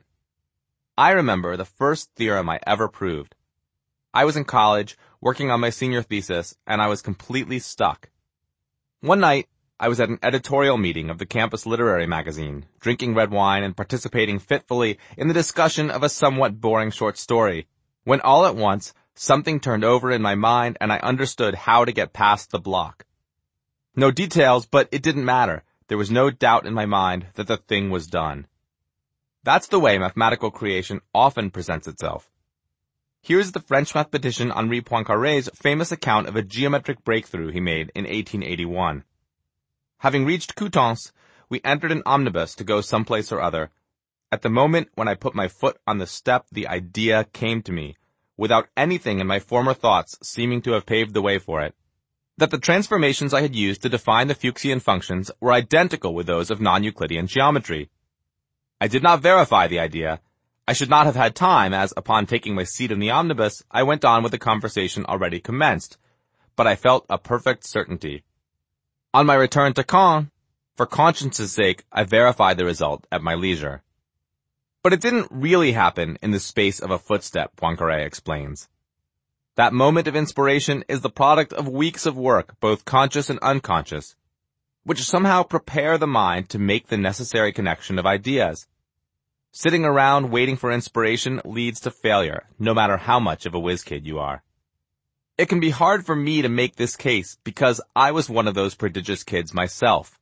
I remember the first theorem I ever proved. I was in college, working on my senior thesis, and I was completely stuck. One night, I was at an editorial meeting of the campus literary magazine, drinking red wine and participating fitfully in the discussion of a somewhat boring short story, when all at once, something turned over in my mind and I understood how to get past the block. No details, but it didn't matter. There was no doubt in my mind that the thing was done. That's the way mathematical creation often presents itself. Here's the French mathematician Henri Poincaré's famous account of a geometric breakthrough he made in eighteen eighty-one. Having reached Coutances, we entered an omnibus to go someplace or other. At the moment when I put my foot on the step, the idea came to me, without anything in my former thoughts seeming to have paved the way for it, that the transformations I had used to define the Fuchsian functions were identical with those of non-Euclidean geometry. I did not verify the idea. I should not have had time, as upon taking my seat in the omnibus, I went on with the conversation already commenced, but I felt a perfect certainty. On my return to Caen, for conscience's sake, I verified the result at my leisure. But it didn't really happen in the space of a footstep, Poincaré explains. That moment of inspiration is the product of weeks of work, both conscious and unconscious, which somehow prepare the mind to make the necessary connection of ideas. Sitting around waiting for inspiration leads to failure, no matter how much of a whiz-kid you are. It can be hard for me to make this case because I was one of those prodigious kids myself.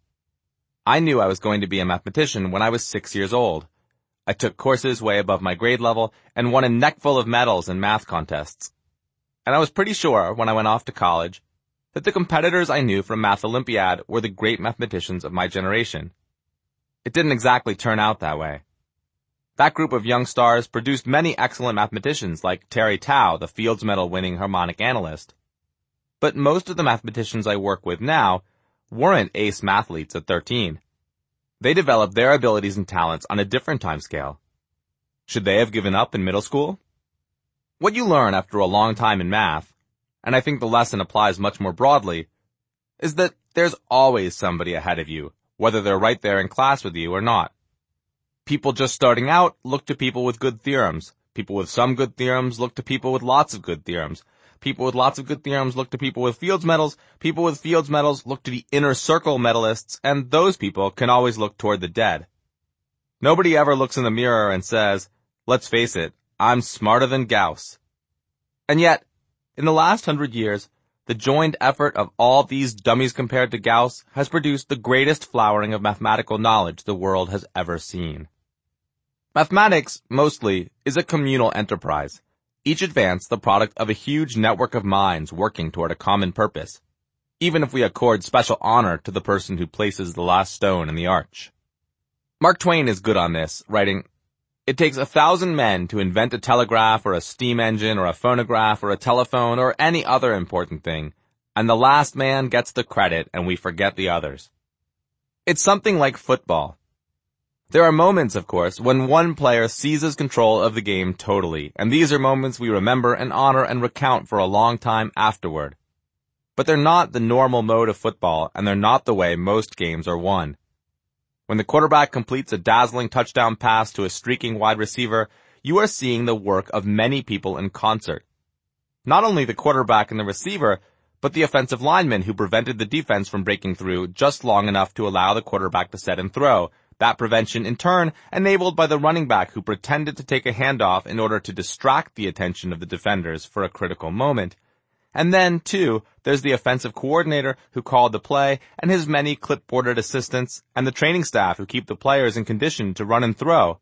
I knew I was going to be a mathematician when I was six years old. I took courses way above my grade level and won a neckful of medals in math contests. And I was pretty sure, when I went off to college, that the competitors I knew from Math Olympiad were the great mathematicians of my generation. It didn't exactly turn out that way. That group of young stars produced many excellent mathematicians like Terry Tao, the Fields Medal-winning harmonic analyst. But most of the mathematicians I work with now weren't ace mathletes at thirteen. They developed their abilities and talents on a different time scale. Should they have given up in middle school? What you learn after a long time in math, and I think the lesson applies much more broadly, is that there's always somebody ahead of you, whether they're right there in class with you or not. People just starting out look to people with good theorems. People with some good theorems look to people with lots of good theorems. People with lots of good theorems look to people with Fields medals. People with Fields medals look to the inner circle medalists, and those people can always look toward the dead. Nobody ever looks in the mirror and says, let's face it, I'm smarter than Gauss. And yet, in the last hundred years, the joined effort of all these dummies compared to Gauss has produced the greatest flowering of mathematical knowledge the world has ever seen. Mathematics, mostly, is a communal enterprise, each advance the product of a huge network of minds working toward a common purpose, even if we accord special honor to the person who places the last stone in the arch. Mark Twain is good on this, writing, "It takes a thousand men to invent a telegraph or a steam engine or a phonograph or a telephone or any other important thing, and the last man gets the credit and we forget the others." It's something like football. There are moments, of course, when one player seizes control of the game totally, and these are moments we remember and honor and recount for a long time afterward. But they're not the normal mode of football, and they're not the way most games are won. When the quarterback completes a dazzling touchdown pass to a streaking wide receiver, you are seeing the work of many people in concert. Not only the quarterback and the receiver, but the offensive lineman who prevented the defense from breaking through just long enough to allow the quarterback to set and throw. That prevention, in turn, enabled by the running back who pretended to take a handoff in order to distract the attention of the defenders for a critical moment. And then, too, there's the offensive coordinator who called the play and his many clipboarded assistants and the training staff who keep the players in condition to run and throw.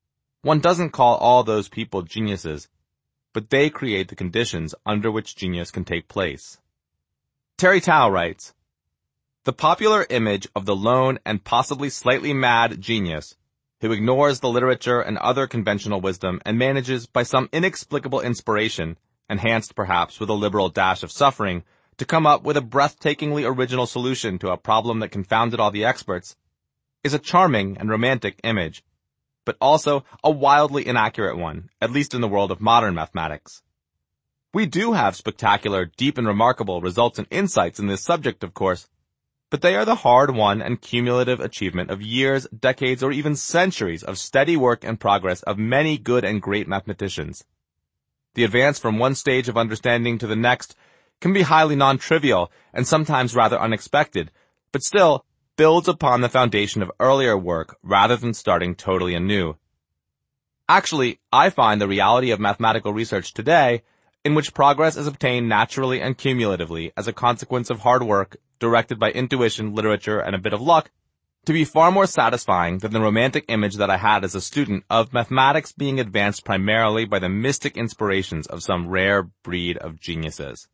One doesn't call all those people geniuses, but they create the conditions under which genius can take place. Terry Tao writes, "The popular image of the lone and possibly slightly mad genius who ignores the literature and other conventional wisdom and manages, by some inexplicable inspiration, enhanced perhaps with a liberal dash of suffering, to come up with a breathtakingly original solution to a problem that confounded all the experts, is a charming and romantic image, but also a wildly inaccurate one, at least in the world of modern mathematics. We do have spectacular, deep and remarkable results and insights in this subject, of course, but they are the hard-won and cumulative achievement of years, decades, or even centuries of steady work and progress of many good and great mathematicians. The advance from one stage of understanding to the next can be highly non-trivial and sometimes rather unexpected, but still builds upon the foundation of earlier work rather than starting totally anew. Actually, I find the reality of mathematical research today, in which progress is obtained naturally and cumulatively as a consequence of hard work, directed by intuition, literature, and a bit of luck, to be far more satisfying than the romantic image that I had as a student of mathematics being advanced primarily by the mystic inspirations of some rare breed of geniuses."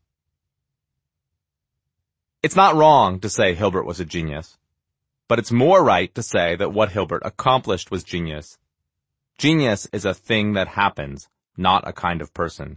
It's not wrong to say Hilbert was a genius, but it's more right to say that what Hilbert accomplished was genius. Genius is a thing that happens, not a kind of person.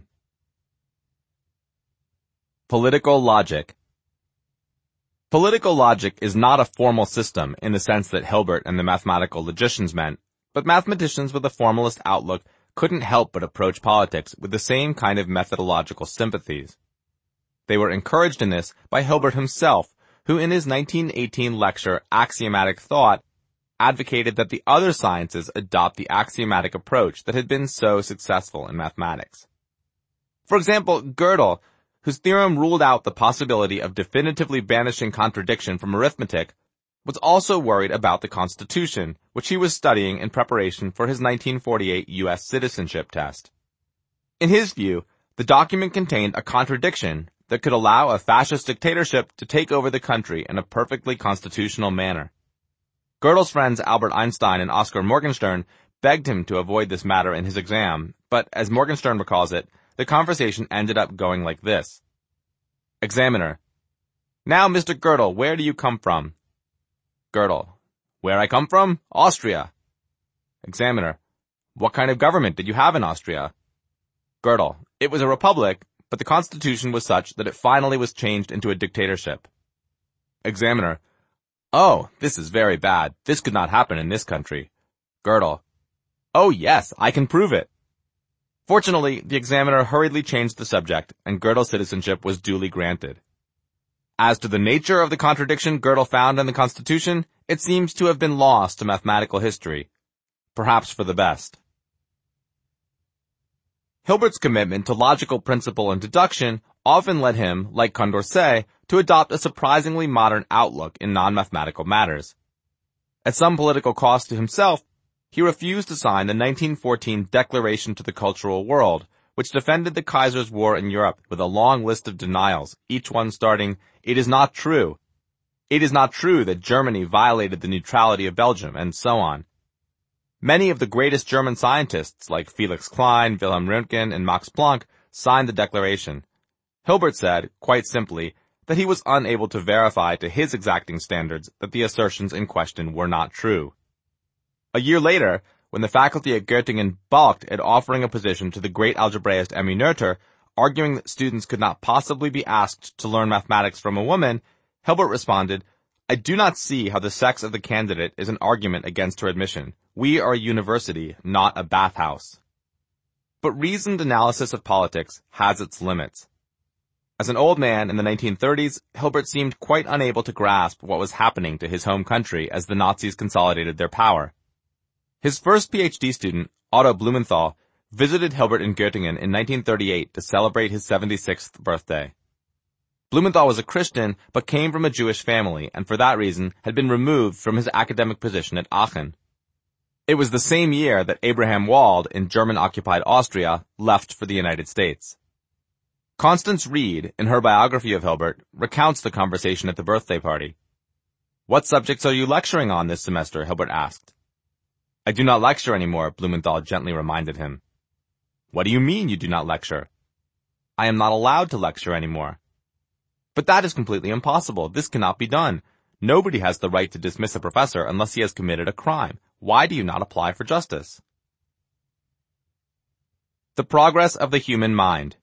Political logic. Political logic is not a formal system in the sense that Hilbert and the mathematical logicians meant, but mathematicians with a formalist outlook couldn't help but approach politics with the same kind of methodological sympathies. They were encouraged in this by Hilbert himself, who in his nineteen eighteen lecture, Axiomatic Thought, advocated that the other sciences adopt the axiomatic approach that had been so successful in mathematics. For example, Gödel, whose theorem ruled out the possibility of definitively banishing contradiction from arithmetic, was also worried about the Constitution, which he was studying in preparation for his nineteen forty-eight U S citizenship test. In his view, the document contained a contradiction that could allow a fascist dictatorship to take over the country in a perfectly constitutional manner. Gödel's friends Albert Einstein and Oskar Morgenstern begged him to avoid this matter in his exam, but as Morgenstern recalls it, the conversation ended up going like this. Examiner: "Now, Mister Gödel, where do you come from?" Gödel: "Where I come from? Austria." Examiner: "What kind of government did you have in Austria?" Gödel: "It was a republic, but the constitution was such that it finally was changed into a dictatorship." Examiner: "Oh, this is very bad. This could not happen in this country." Gödel: "Oh yes, I can prove it." Fortunately, the examiner hurriedly changed the subject, and Gödel's citizenship was duly granted. As to the nature of the contradiction Gödel found in the Constitution, it seems to have been lost to mathematical history, perhaps for the best. Hilbert's commitment to logical principle and deduction often led him, like Condorcet, to adopt a surprisingly modern outlook in non-mathematical matters. At some political cost to himself, he refused to sign the nineteen fourteen Declaration to the Cultural World, which defended the Kaiser's war in Europe with a long list of denials, each one starting, "It is not true. It is not true that Germany violated the neutrality of Belgium," and so on. Many of the greatest German scientists, like Felix Klein, Wilhelm Röntgen, and Max Planck, signed the declaration. Hilbert said, quite simply, that he was unable to verify to his exacting standards that the assertions in question were not true. A year later, when the faculty at Göttingen balked at offering a position to the great algebraist Emmy Noether, arguing that students could not possibly be asked to learn mathematics from a woman, Hilbert responded, "I do not see how the sex of the candidate is an argument against her admission. We are a university, not a bathhouse." But reasoned analysis of politics has its limits. As an old man in the nineteen thirties, Hilbert seemed quite unable to grasp what was happening to his home country as the Nazis consolidated their power. His first PhD student, Otto Blumenthal, visited Hilbert in Göttingen in nineteen thirty-eight to celebrate his seventy-sixth birthday. Blumenthal was a Christian, but came from a Jewish family, and for that reason had been removed from his academic position at Aachen. It was the same year that Abraham Wald, in German-occupied Austria, left for the United States. Constance Reed, in her biography of Hilbert, recounts the conversation at the birthday party. "What subjects are you lecturing on this semester?" Hilbert asked. "I do not lecture anymore," Blumenthal gently reminded him. "What do you mean you do not lecture?" "I am not allowed to lecture anymore." But that is completely impossible. This cannot be done. Nobody has the right to dismiss a professor unless he has committed a crime. Why do you not apply for justice? The progress of the human mind.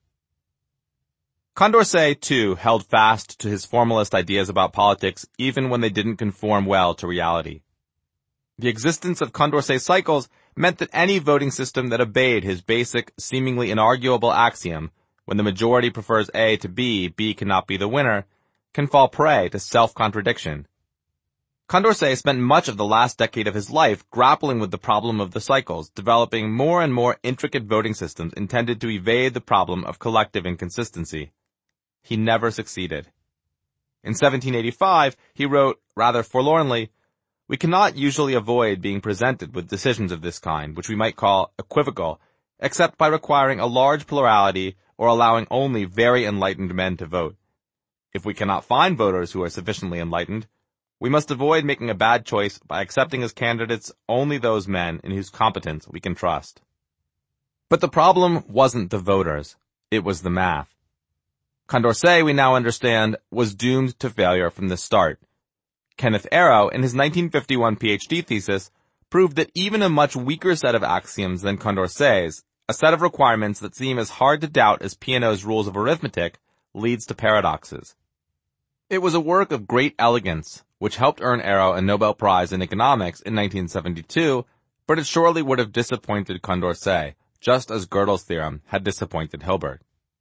Condorcet, too, held fast to his formalist ideas about politics even when they didn't conform well to reality. The existence of Condorcet cycles meant that any voting system that obeyed his basic, seemingly inarguable axiom, when the majority prefers A to B, B cannot be the winner, can fall prey to self-contradiction. Condorcet spent much of the last decade of his life grappling with the problem of the cycles, developing more and more intricate voting systems intended to evade the problem of collective inconsistency. He never succeeded. In seventeen eighty-five, he wrote, rather forlornly, "We cannot usually avoid being presented with decisions of this kind, which we might call equivocal, except by requiring a large plurality or allowing only very enlightened men to vote. If we cannot find voters who are sufficiently enlightened, we must avoid making a bad choice by accepting as candidates only those men in whose competence we can trust." But the problem wasn't the voters. It was the math. Condorcet, we now understand, was doomed to failure from the start. Kenneth Arrow, in his nineteen fifty-one PhD thesis, proved that even a much weaker set of axioms than Condorcet's, a set of requirements that seem as hard to doubt as Peano's rules of arithmetic, leads to paradoxes. It was a work of great elegance, which helped earn Arrow a Nobel Prize in economics in nineteen seventy-two, but it surely would have disappointed Condorcet, just as Gödel's theorem had disappointed Hilbert.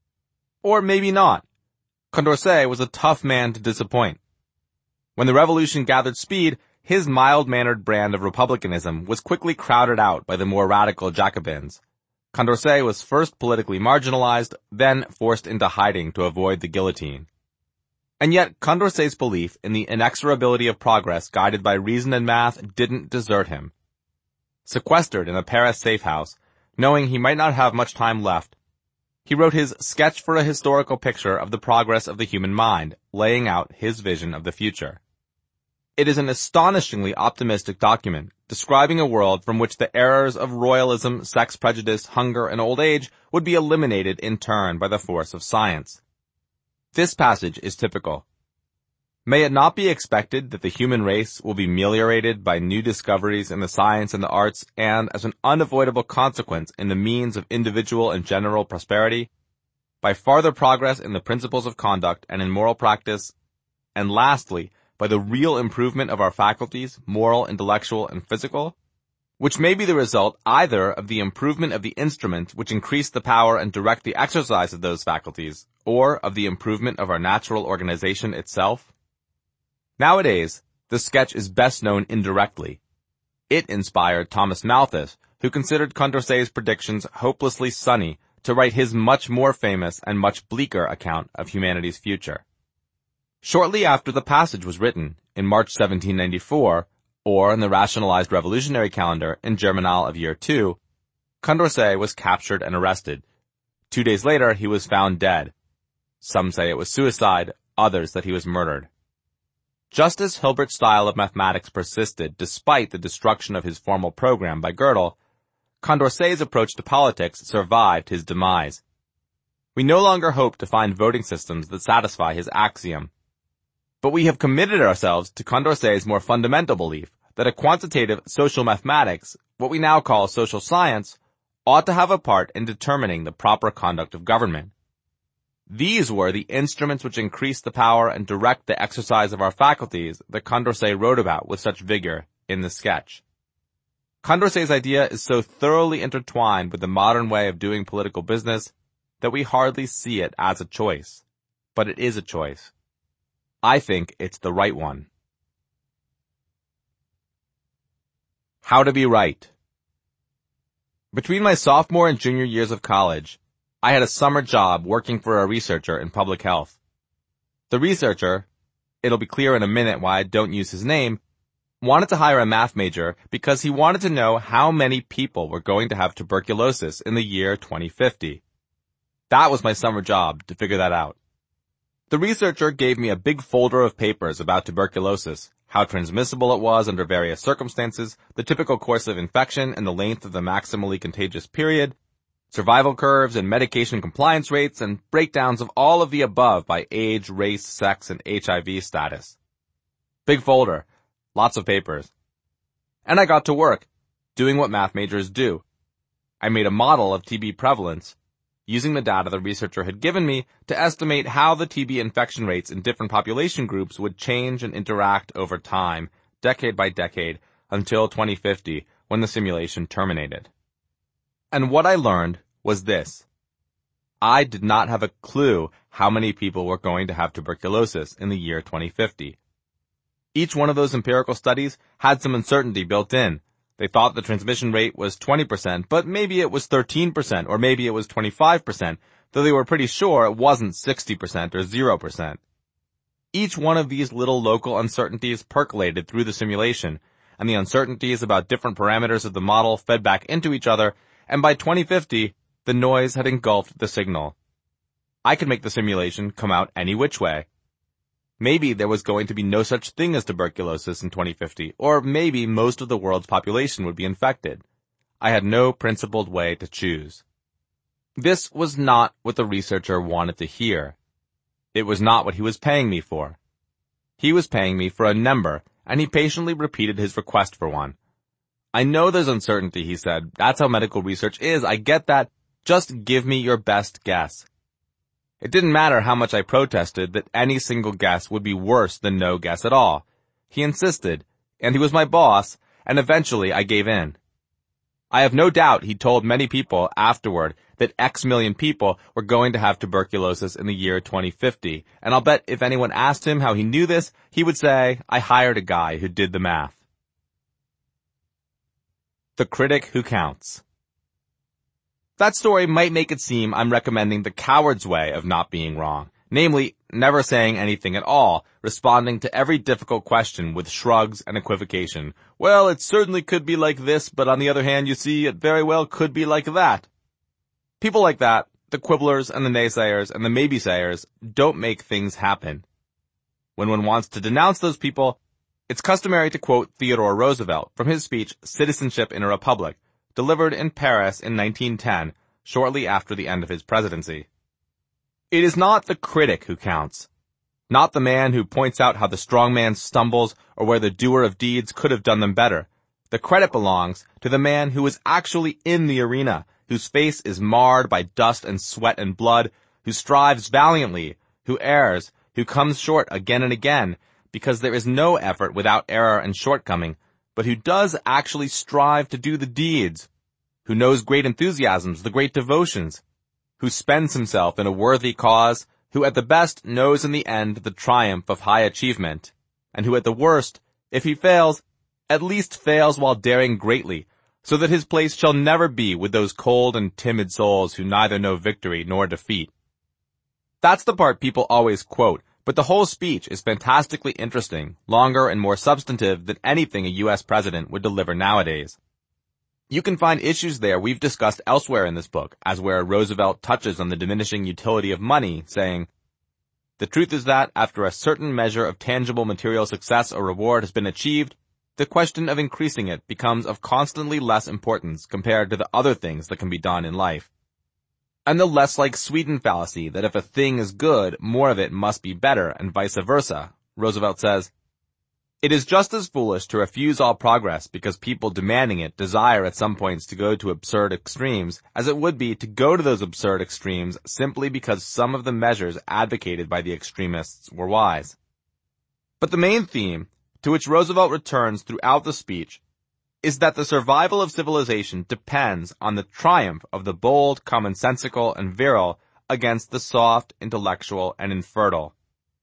Or maybe not. Condorcet was a tough man to disappoint. When the revolution gathered speed, his mild-mannered brand of republicanism was quickly crowded out by the more radical Jacobins. Condorcet was first politically marginalized, then forced into hiding to avoid the guillotine. And yet, Condorcet's belief in the inexorability of progress guided by reason and math didn't desert him. Sequestered in a Paris safe house, knowing he might not have much time left, he wrote his Sketch for a Historical Picture of the Progress of the Human Mind, laying out his vision of the future. It is an astonishingly optimistic document, describing a world from which the errors of royalism, sex prejudice, hunger, and old age would be eliminated in turn by the force of science. This passage is typical. May it not be expected that the human race will be ameliorated by new discoveries in the science and the arts and, as an unavoidable consequence in the means of individual and general prosperity, by farther progress in the principles of conduct and in moral practice, and lastly, by the real improvement of our faculties, moral, intellectual, and physical, which may be the result either of the improvement of the instruments which increase the power and direct the exercise of those faculties, or of the improvement of our natural organization itself. Nowadays, the sketch is best known indirectly. It inspired Thomas Malthus, who considered Condorcet's predictions hopelessly sunny, to write his much more famous and much bleaker account of humanity's future. Shortly after the passage was written, in March seventeen ninety-four, or in the Rationalized Revolutionary Calendar in Germinal of Year two, Condorcet was captured and arrested. Two days later, he was found dead. Some say it was suicide, others that he was murdered. Just as Hilbert's style of mathematics persisted despite the destruction of his formal program by Gödel, Condorcet's approach to politics survived his demise. We no longer hope to find voting systems that satisfy his axiom. But we have committed ourselves to Condorcet's more fundamental belief that a quantitative social mathematics, what we now call social science, ought to have a part in determining the proper conduct of government. These were the instruments which increase the power and direct the exercise of our faculties that Condorcet wrote about with such vigor in the sketch. Condorcet's idea is so thoroughly intertwined with the modern way of doing political business that we hardly see it as a choice. But it is a choice. I think it's the right one. How to be right. Between my sophomore and junior years of college, I had a summer job working for a researcher in public health. The researcher, it'll be clear in a minute why I don't use his name, wanted to hire a math major because he wanted to know how many people were going to have tuberculosis in the year twenty fifty. That was my summer job, to figure that out. The researcher gave me a big folder of papers about tuberculosis, how transmissible it was under various circumstances, the typical course of infection and the length of the maximally contagious period, survival curves and medication compliance rates, and breakdowns of all of the above by age, race, sex, and H I V status. Big folder, lots of papers. And I got to work, doing what math majors do. I made a model of T B prevalence, using the data the researcher had given me to estimate how the T B infection rates in different population groups would change and interact over time, decade by decade, until twenty fifty, when the simulation terminated. And what I learned was this. I did not have a clue how many people were going to have tuberculosis in the year twenty fifty. Each one of those empirical studies had some uncertainty built in. They thought the transmission rate was twenty percent, but maybe it was thirteen percent, or maybe it was twenty-five percent, though they were pretty sure it wasn't sixty percent or zero percent. Each one of these little local uncertainties percolated through the simulation, and the uncertainties about different parameters of the model fed back into each other, and by twenty fifty, the noise had engulfed the signal. I could make the simulation come out any which way. Maybe there was going to be no such thing as tuberculosis in twenty fifty, or maybe most of the world's population would be infected. I had no principled way to choose. This was not what the researcher wanted to hear. It was not what he was paying me for. He was paying me for a number, and he patiently repeated his request for one. I know there's uncertainty, he said. That's how medical research is. I get that. Just give me your best guess. It didn't matter how much I protested that any single guess would be worse than no guess at all. He insisted, and he was my boss, and eventually I gave in. I have no doubt he told many people afterward that X million people were going to have tuberculosis in the year twenty fifty, and I'll bet if anyone asked him how he knew this, he would say, I hired a guy who did the math. The critic who counts. That story might make it seem I'm recommending the coward's way of not being wrong, namely, never saying anything at all, responding to every difficult question with shrugs and equivocation. Well, it certainly could be like this, but on the other hand, you see, it very well could be like that. People like that, the quibblers and the naysayers and the maybe-sayers, don't make things happen. When one wants to denounce those people, it's customary to quote Theodore Roosevelt from his speech, Citizenship in a Republic, delivered in Paris in nineteen ten, shortly after the end of his presidency. It is not the critic who counts, not the man who points out how the strong man stumbles or where the doer of deeds could have done them better. The credit belongs to the man who is actually in the arena, whose face is marred by dust and sweat and blood, who strives valiantly, who errs, who comes short again and again, because there is no effort without error and shortcoming, but who does actually strive to do the deeds, who knows great enthusiasms, the great devotions, who spends himself in a worthy cause, who at the best knows in the end the triumph of high achievement, and who at the worst, if he fails, at least fails while daring greatly, so that his place shall never be with those cold and timid souls who neither know victory nor defeat. That's the part people always quote, but the whole speech is fantastically interesting, longer and more substantive than anything a U S president would deliver nowadays. You can find issues there we've discussed elsewhere in this book, as where Roosevelt touches on the diminishing utility of money, saying, "The truth is that after a certain measure of tangible material success or reward has been achieved, the question of increasing it becomes of constantly less importance compared to the other things that can be done in life." And the less like Sweden fallacy that if a thing is good, more of it must be better, and vice versa. Roosevelt says, "It is just as foolish to refuse all progress because people demanding it desire at some points to go to absurd extremes, as it would be to go to those absurd extremes simply because some of the measures advocated by the extremists were wise." But the main theme, to which Roosevelt returns throughout the speech, is that the survival of civilization depends on the triumph of the bold, commonsensical, and virile against the soft, intellectual, and infertile.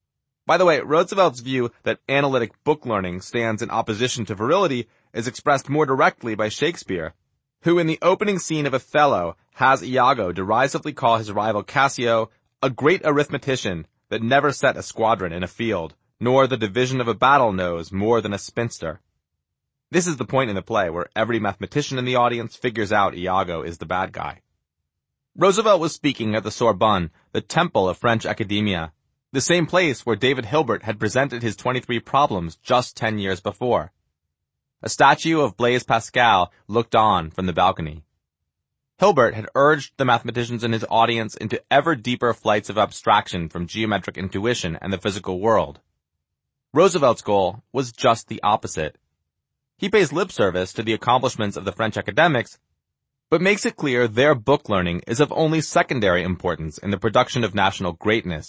By the way, Roosevelt's view that analytic book learning stands in opposition to virility is expressed more directly by Shakespeare, who in the opening scene of Othello has Iago derisively call his rival Cassio a great arithmetician that never set a squadron in a field, nor the division of a battle knows more than a spinster. This is the point in the play where every mathematician in the audience figures out Iago is the bad guy. Roosevelt was speaking at the Sorbonne, the temple of French academia, the same place where David Hilbert had presented his twenty-three problems just ten years before. A statue of Blaise Pascal looked on from the balcony. Hilbert had urged the mathematicians in his audience into ever deeper flights of abstraction from geometric intuition and the physical world. Roosevelt's goal was just the opposite. He pays lip service to the accomplishments of the French academics, but makes it clear their book learning is of only secondary importance in the production of national greatness.